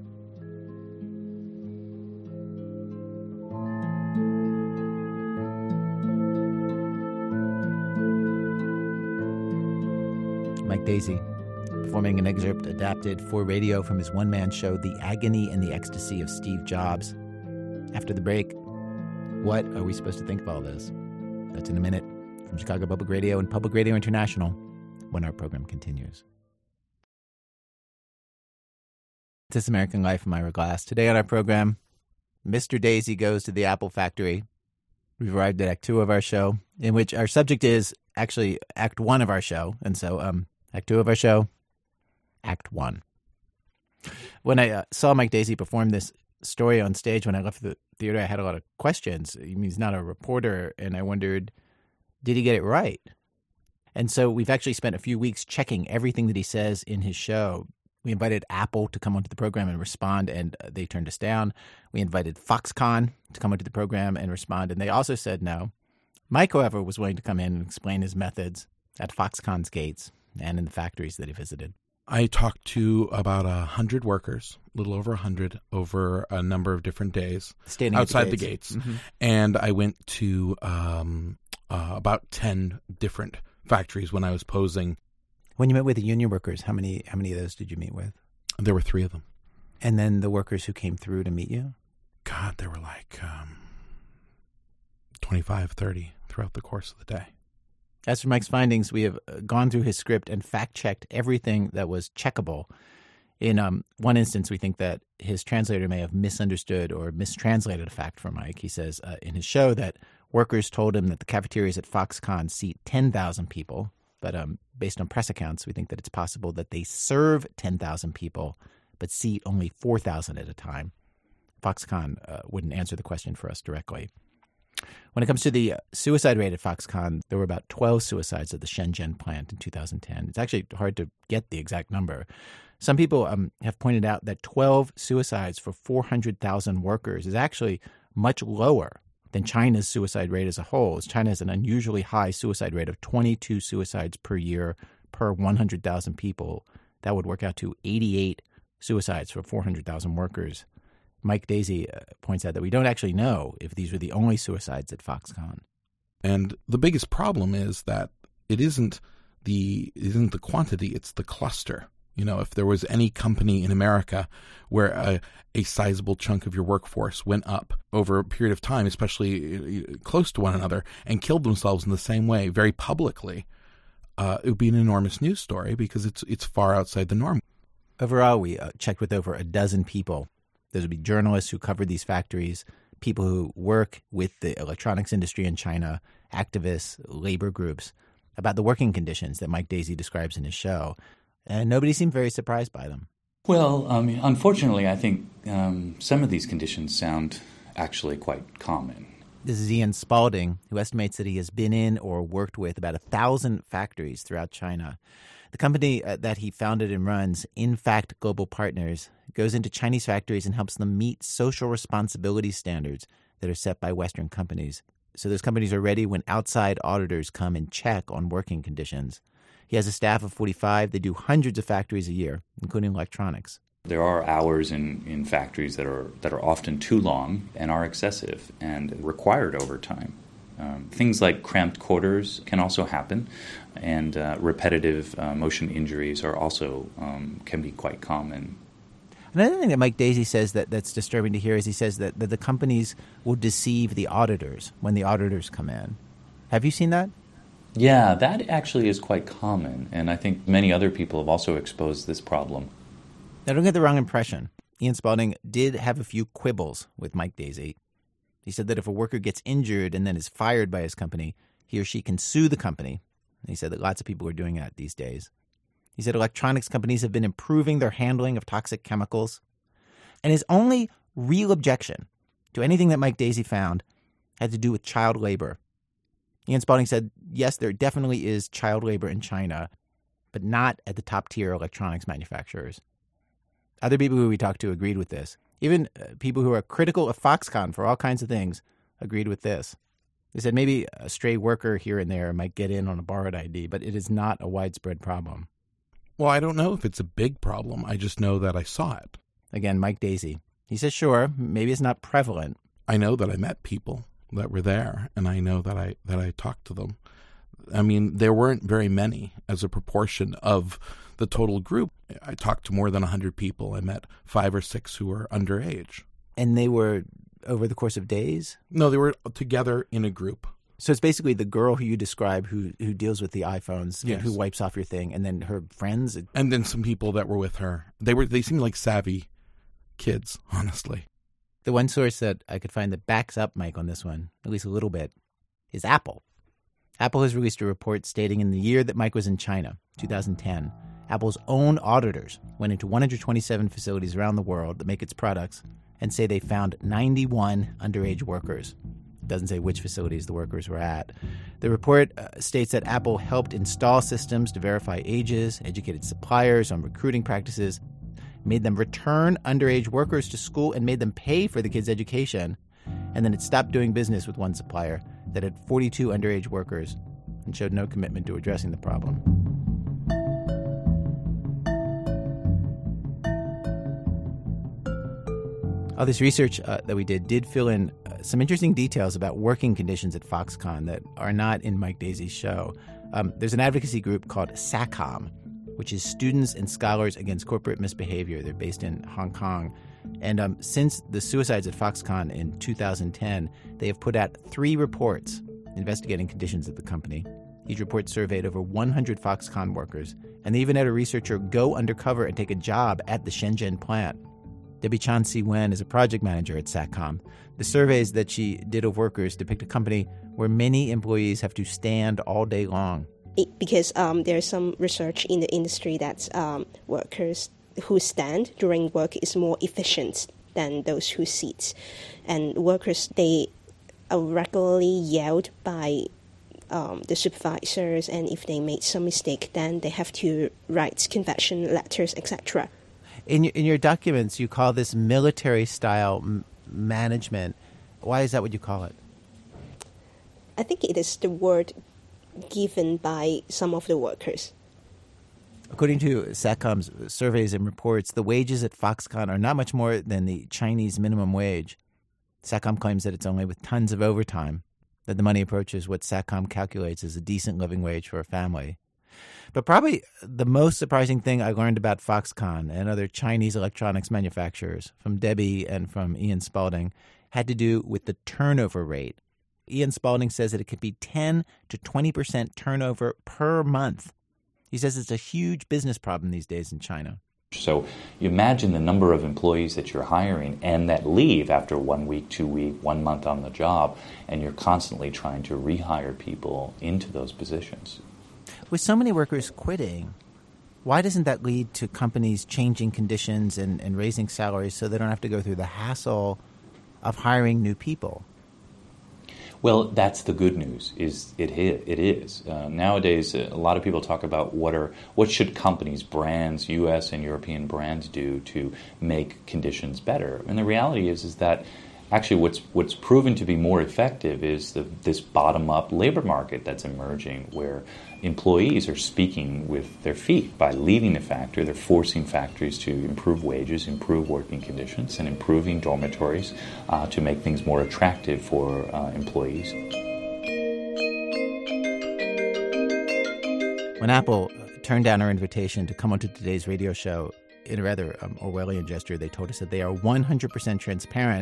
Speaker 1: Mike Daisey, performing an excerpt adapted for radio from his one-man show, The Agony and the Ecstasy of Steve Jobs. After the break, what are we supposed to think of all this? That's in a minute from Chicago Public Radio and Public Radio International when our program continues. This American Life, I'm Ira Glass. Today on our program, Mr. Daisey goes to the Apple factory. We've arrived at Act 2 of our show, in which our subject is actually Act 1 of our show. And so Act 2 of our show, Act 1. When I saw Mike Daisey perform this story on stage when I left the theater, I had a lot of questions. He's not a reporter, and I wondered, did he get it right? And so we've actually spent a few weeks checking everything that he says in his show. We invited Apple to come onto the program and respond, and they turned us down. We invited Foxconn to come onto the program and respond, and they also said no. Mike, however, was willing to come in and explain his methods at Foxconn's gates and in the factories that he visited.
Speaker 3: I talked to about 100 workers, a little over 100, over a number of different days
Speaker 1: Standing
Speaker 3: outside the gates. Mm-hmm. And I went to about 10 different factories when I was posing.
Speaker 1: When you met with the union workers, how many of those did you meet with?
Speaker 3: There were 3 of them.
Speaker 1: And then the workers who came through to meet you?
Speaker 3: God, there were like 25, 30 throughout the course of the day.
Speaker 1: As for Mike's findings, we have gone through his script and fact-checked everything that was checkable. In one instance, we think that his translator may have misunderstood or mistranslated a fact for Mike. He says in his show that workers told him that the cafeterias at Foxconn seat 10,000 people. But based on press accounts, we think that it's possible that they serve 10,000 people but seat only 4,000 at a time. Foxconn wouldn't answer the question for us directly. When it comes to the suicide rate at Foxconn, there were about 12 suicides at the Shenzhen plant in 2010. It's actually hard to get the exact number. Some people have pointed out that 12 suicides for 400,000 workers is actually much lower than China's suicide rate as a whole. China has an unusually high suicide rate of 22 suicides per year per 100,000 people. That would work out to 88 suicides for 400,000 workers Mike Daisy points out that we don't actually know if these were the only suicides at Foxconn.
Speaker 3: And the biggest problem is that it isn't the quantity, it's the cluster. You know, if there was any company in America where a sizable chunk of your workforce went up over a period of time, especially close to one another, and killed themselves in the same way very publicly, it would be an enormous news story because it's far outside the norm.
Speaker 1: Overall, we checked with over a dozen people. Those would be journalists who covered these factories, people who work with the electronics industry in China, activists, labor groups, about the working conditions that Mike Daisy describes in his show. And nobody seemed very surprised by them.
Speaker 4: Well, unfortunately, I think some of these conditions sound actually quite common.
Speaker 1: This is Ian Spalding, who estimates that he has been in or worked with about 1,000 factories throughout China. The company that he founded and runs, InFact Global Partners, goes into Chinese factories and helps them meet social responsibility standards that are set by Western companies. So those companies are ready when outside auditors come and check on working conditions. He has a staff of 45. They do hundreds of factories a year, including electronics.
Speaker 4: There are hours in factories that are often too long and are excessive and required overtime. Things like cramped quarters can also happen, and repetitive motion injuries are also can be quite common.
Speaker 1: Another thing that Mike Daisy says that's disturbing to hear is he says that the companies will deceive the auditors when the auditors come in. Have you seen that?
Speaker 4: Yeah, that actually is quite common, and I think many other people have also exposed this problem.
Speaker 1: Now, don't get the wrong impression. Ian Spalding did have a few quibbles with Mike Daisy. He said that if a worker gets injured and then is fired by his company, he or she can sue the company. And he said that lots of people are doing that these days. He said electronics companies have been improving their handling of toxic chemicals. And his only real objection to anything that Mike Daisy found had to do with child labor. Ian Spalding said, yes, there definitely is child labor in China, but not at the top-tier electronics manufacturers. Other people who we talked to agreed with this. Even people who are critical of Foxconn for all kinds of things agreed with this. They said maybe a stray worker here and there might get in on a borrowed ID, but it is not a widespread problem.
Speaker 3: Well, I don't know if it's a big problem. I just know that I saw it.
Speaker 1: Again, Mike Daisy. He says, sure, maybe it's not prevalent.
Speaker 3: I know that I met people that were there, and I know that I talked to them. I mean, there weren't very many as a proportion of the total group. I talked to more than 100 people. I met 5 or 6 who were underage.
Speaker 1: And they were over the course of days?
Speaker 3: No, they were together in a group.
Speaker 1: So it's basically the girl who you describe who deals with the iPhones,
Speaker 3: yes,
Speaker 1: who wipes off your thing, and then her friends?
Speaker 3: And then some people that were with her. They seemed like savvy kids, honestly.
Speaker 1: The one source that I could find that backs up Mike on this one, at least a little bit, is Apple. Apple has released a report stating in the year that Mike was in China, 2010, Apple's own auditors went into 127 facilities around the world that make its products and say they found 91 underage workers. It doesn't say which facilities the workers were at. The report states that Apple helped install systems to verify ages, educated suppliers on recruiting practices, made them return underage workers to school and made them pay for the kids' education. And then it stopped doing business with one supplier that had 42 underage workers and showed no commitment to addressing the problem. All this research that we did fill in some interesting details about working conditions at Foxconn that are not in Mike Daisy's show. There's an advocacy group called SACOM, which is Students and Scholars Against Corporate Misbehavior. They're based in Hong Kong. And since the suicides at Foxconn in 2010, they have put out 3 reports investigating conditions at the company. Each report surveyed over 100 Foxconn workers, and they even had a researcher go undercover and take a job at the Shenzhen plant. Debbie Chan Si-Wen is a project manager at SACOM. The surveys that she did of workers depict a company where many employees have to stand all day long.
Speaker 5: Because there's some research in the industry that workers who stand during work is more efficient than those who sit. And workers, they are regularly yelled by the supervisors, and if they make some mistake, then they have to write confession letters, etc.
Speaker 1: In your documents, you call this military-style management. Why is that what you call it?
Speaker 5: I think it is the word given by some of the workers.
Speaker 1: According to Satcom's surveys and reports, the wages at Foxconn are not much more than the Chinese minimum wage. Satcom claims that it's only with tons of overtime that the money approaches what Satcom calculates as a decent living wage for a family. But probably the most surprising thing I learned about Foxconn and other Chinese electronics manufacturers from Debbie and from Ian Spalding had to do with the turnover rate. Ian Spalding says that it could be 10 to 20% turnover per month. He says it's a huge business problem these days in China.
Speaker 4: So you imagine the number of employees that you're hiring and that leave after 1 week, 2 weeks, 1 month on the job, and you're constantly trying to rehire people into those positions.
Speaker 1: With so many workers quitting, why doesn't that lead to companies changing conditions and raising salaries so they don't have to go through the hassle of hiring new people?
Speaker 4: Well, that's the good news. It is nowadays. A lot of people talk about what should companies, brands, U.S. and European brands do to make conditions better. And the reality is that actually what's proven to be more effective is this bottom-up labor market that's emerging, where employees are speaking with their feet by leaving the factory. They're forcing factories to improve wages, improve working conditions, and improving dormitories to make things more attractive for employees.
Speaker 1: When Apple turned down our invitation to come onto today's radio show, in a rather Orwellian gesture, they told us that they are 100% transparent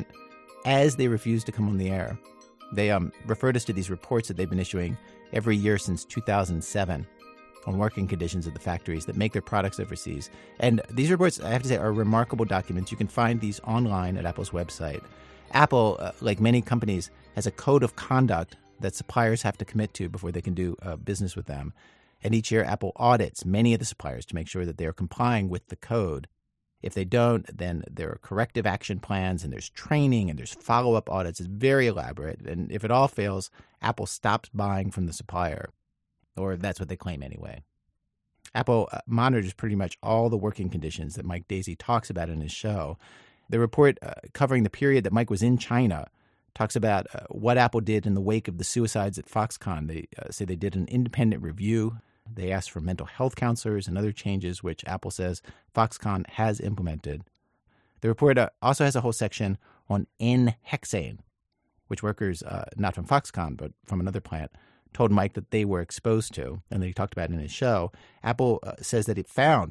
Speaker 1: as they refuse to come on the air. They referred us to these reports that they've been issuing every year since 2007 on working conditions at the factories that make their products overseas. And these reports, I have to say, are remarkable documents. You can find these online at Apple's website. Apple, like many companies, has a code of conduct that suppliers have to commit to before they can do business with them. And each year, Apple audits many of the suppliers to make sure that they are complying with the code. If they don't, then there are corrective action plans, and there's training, and there's follow-up audits. It's very elaborate. And if it all fails, Apple stops buying from the supplier. Or that's what they claim anyway. Apple monitors pretty much all the working conditions that Mike Daisey talks about in his show. The report covering the period that Mike was in China talks about what Apple did in the wake of the suicides at Foxconn. They say they did an independent review. They asked for mental health counselors and other changes, which Apple says Foxconn has implemented. The report also has a whole section on N-hexane, which workers, not from Foxconn, but from another plant, told Mike that they were exposed to, and they talked about it in his show. Apple says that it found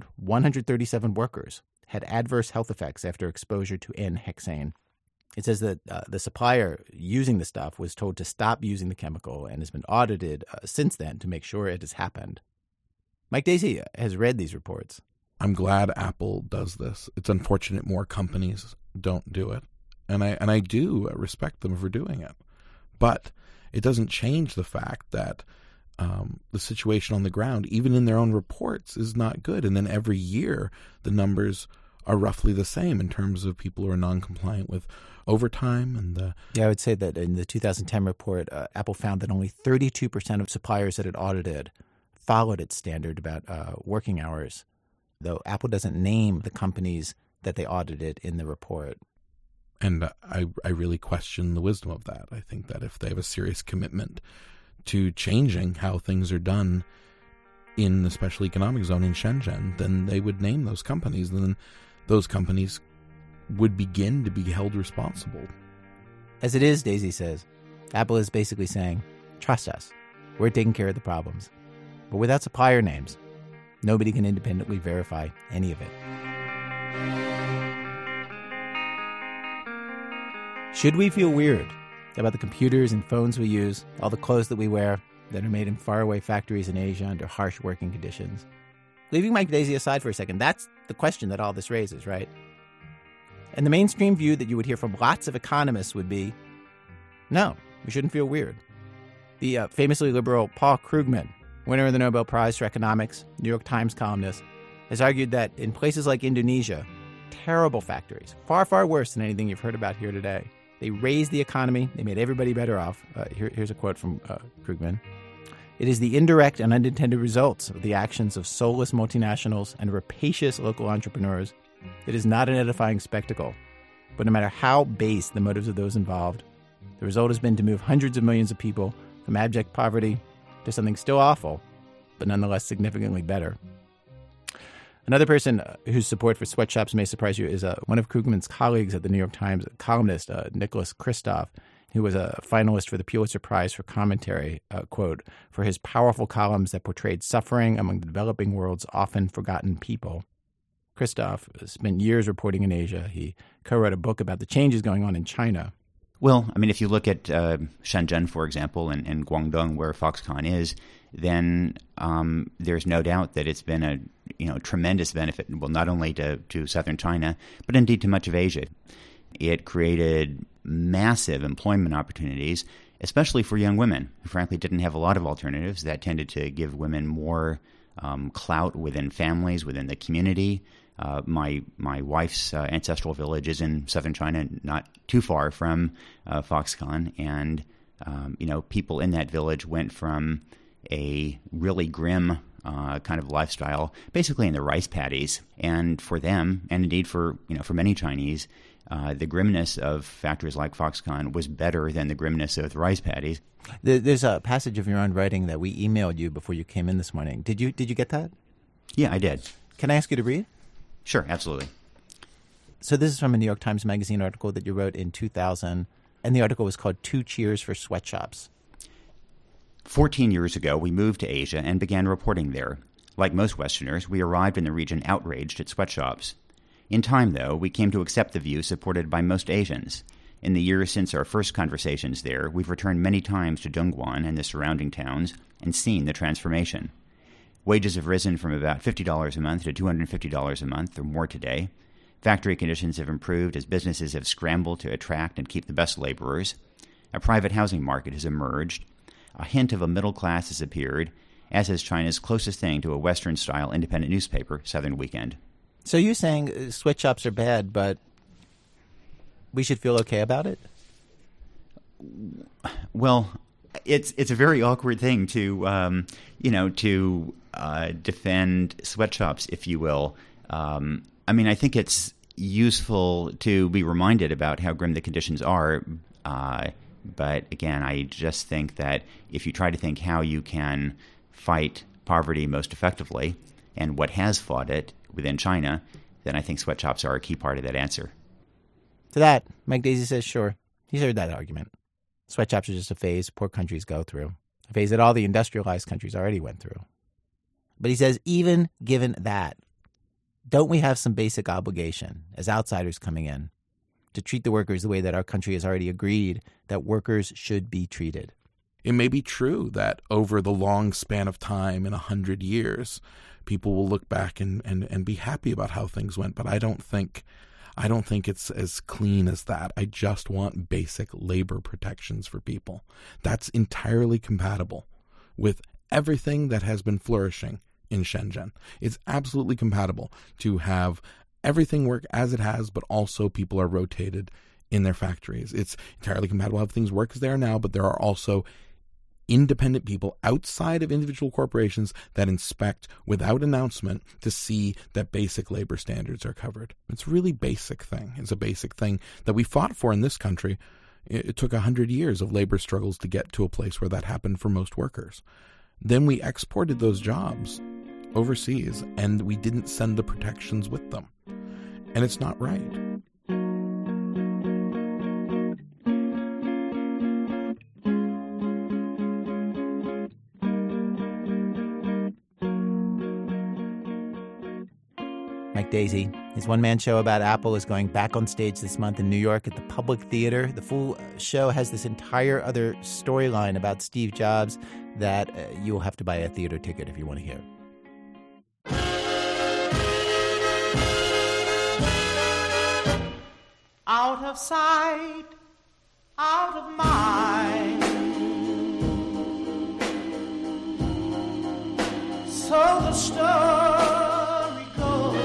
Speaker 1: 137 workers had adverse health effects after exposure to N-hexane. It says that the supplier using the stuff was told to stop using the chemical and has been audited since then to make sure it has happened. Mike Daisey has read these reports.
Speaker 3: I'm glad Apple does this. It's unfortunate more companies don't do it. And I do respect them for doing it. But it doesn't change the fact that the situation on the ground, even in their own reports, is not good. And then every year, the numbers are roughly the same in terms of people who are non-compliant with overtime. And
Speaker 1: I would say that in the 2010 report, Apple found that only 32% of suppliers that it audited followed its standard about working hours, though Apple doesn't name the companies that they audited in the report.
Speaker 3: And I really question the wisdom of that. I think that if they have a serious commitment to changing how things are done in the special economic zone in Shenzhen, then they would name those companies, and then those companies would begin to be held responsible.
Speaker 1: As it is, Daisey says, Apple is basically saying, trust us, we're taking care of the problems. But without supplier names, nobody can independently verify any of it. Should we feel weird about the computers and phones we use, all the clothes that we wear that are made in faraway factories in Asia under harsh working conditions? Leaving Mike Daisey aside for a second, that's the question that all this raises, right? And the mainstream view that you would hear from lots of economists would be, no, we shouldn't feel weird. The famously liberal Paul Krugman, winner of the Nobel Prize for Economics, New York Times columnist, has argued that in places like Indonesia, terrible factories, far, far worse than anything you've heard about here today, they raised the economy, they made everybody better off. Here's a quote from Krugman. It is the indirect and unintended results of the actions of soulless multinationals and rapacious local entrepreneurs. It is not an edifying spectacle, but no matter how base the motives of those involved, the result has been to move hundreds of millions of people from abject poverty to something still awful, but nonetheless significantly better. Another person whose support for sweatshops may surprise you is one of Krugman's colleagues at the New York Times, columnist Nicholas Kristof, who was a finalist for the Pulitzer Prize for commentary, quote, for his powerful columns that portrayed suffering among the developing world's often forgotten people. Kristof spent years reporting in Asia. He co-wrote a book about the changes going on in China.
Speaker 6: Well, I mean, if you look at Shenzhen, for example, and Guangdong, where Foxconn is, then there's no doubt that it's been a tremendous benefit, well, not only to southern China, but indeed to much of Asia. It created massive employment opportunities, especially for young women who frankly didn't have a lot of alternatives. That tended to give women more clout within families, within the community. My wife's ancestral village is in southern China, not too far from Foxconn, and people in that village went from a really grim kind of lifestyle, basically in the rice paddies, and for them, and indeed for many Chinese, the grimness of factories like Foxconn was better than the grimness of the rice paddies.
Speaker 1: There's a passage of your own writing that we emailed you before you came in this morning. Did you get that?
Speaker 6: Yeah, I did.
Speaker 1: Can I ask you to read?
Speaker 6: Sure, absolutely.
Speaker 1: So this is from a New York Times Magazine article that you wrote in 2000, and the article was called 2 Cheers for Sweatshops.
Speaker 6: 14 years ago, we moved to Asia and began reporting there. Like most Westerners, we arrived in the region outraged at sweatshops. In time, though, we came to accept the view supported by most Asians. In the years since our first conversations there, we've returned many times to Dongguan and the surrounding towns and seen the transformation. Wages have risen from about $50 a month to $250 a month or more today. Factory conditions have improved as businesses have scrambled to attract and keep the best laborers. A private housing market has emerged. A hint of a middle class has appeared, as has China's closest thing to a Western-style independent newspaper, Southern Weekend.
Speaker 1: So you're saying sweatshops are bad, but we should feel okay about it?
Speaker 6: Well, it's a very awkward thing to defend sweatshops, if you will. I mean, I think it's useful to be reminded about how grim the conditions are. But again, I just think that if you try to think how you can fight poverty most effectively and what has fought it within China, then I think sweatshops are a key part of that answer.
Speaker 1: To that, Mike Daisey says, sure, he's heard that argument. Sweatshops are just a phase poor countries go through, a phase that all the industrialized countries already went through. But he says, even given that, don't we have some basic obligation as outsiders coming in to treat the workers the way that our country has already agreed that workers should be treated?
Speaker 3: It may be true that over the long span of time, in 100 years, people will look back and be happy about how things went. But I don't think it's as clean as that. I just want basic labor protections for people. That's entirely compatible with everything that has been flourishing in Shenzhen. It's absolutely compatible to have everything work as it has, but also people are rotated in their factories. It's entirely compatible how things work as they are now, but there are also independent people outside of individual corporations that inspect without announcement to see that basic labor standards are covered. It's a really basic thing. It's a basic thing that we fought for in this country. It took 100 years of labor struggles to get to a place where that happened for most workers. Then we exported those jobs overseas, and we didn't send the protections with them. And it's not right.
Speaker 1: Mike Daisey. His one-man show about Apple is going back on stage this month in New York at the Public Theater. The full show has this entire other storyline about Steve Jobs that you'll have to buy a theater ticket if you want to hear.
Speaker 7: Out of sight, out of mind. So the story goes.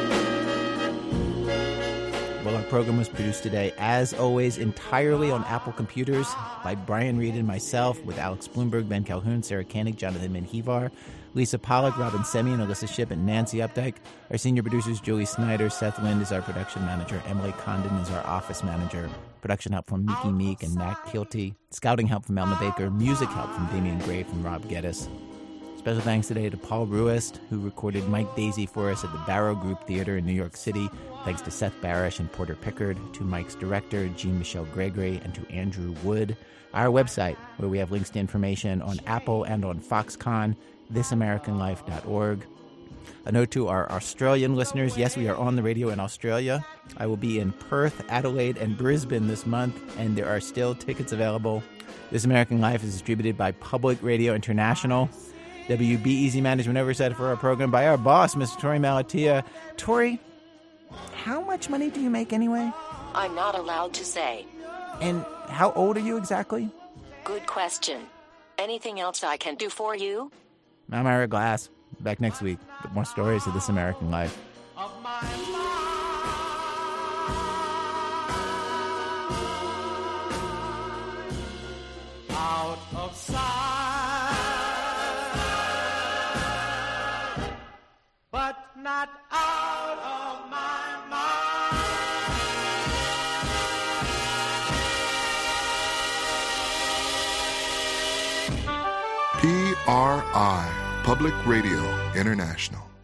Speaker 1: Well, our program was produced today, as always, entirely on Apple computers by Brian Reed and myself, with Alex Bloomberg, Ben Calhoun, Sarah Koenig, Jonathan Menjivar, Lisa Pollack, Robin Semien, Alyssa Shipp, and Nancy Updike. Our senior producers, Julie Snyder. Seth Lind is our production manager. Emily Condon is our office manager. Production help from Miki Meek and Nat Kilty. Scouting help from Elna Baker. Music help from Damian Gray and Rob Geddes. Special thanks today to Paul Ruist, who recorded Mike Daisy for us at the Barrow Group Theater in New York City. Thanks to Seth Barish and Porter Pickard, to Mike's director, Jean-Michel Gregory, and to Andrew Wood. Our website, where we have links to information on Apple and on Foxconn, thisamericanlife.org. A note to our Australian listeners, yes, we are on the radio in Australia. I will be in Perth, Adelaide, and Brisbane this month, and there are still tickets available. This American Life is distributed by Public Radio International. WBEZ Management Oversight for our program by our boss, Mr. Tori Malatia. Tori, how much money do you make anyway?
Speaker 2: I'm not allowed to say.
Speaker 1: And how old are you exactly?
Speaker 2: Good question. Anything else I can do for you?
Speaker 1: I'm Ira Glass. Back next week with more stories of This American Life.
Speaker 7: Of my life. Out of sight, but not out of my mind.
Speaker 8: PRI, Public Radio International.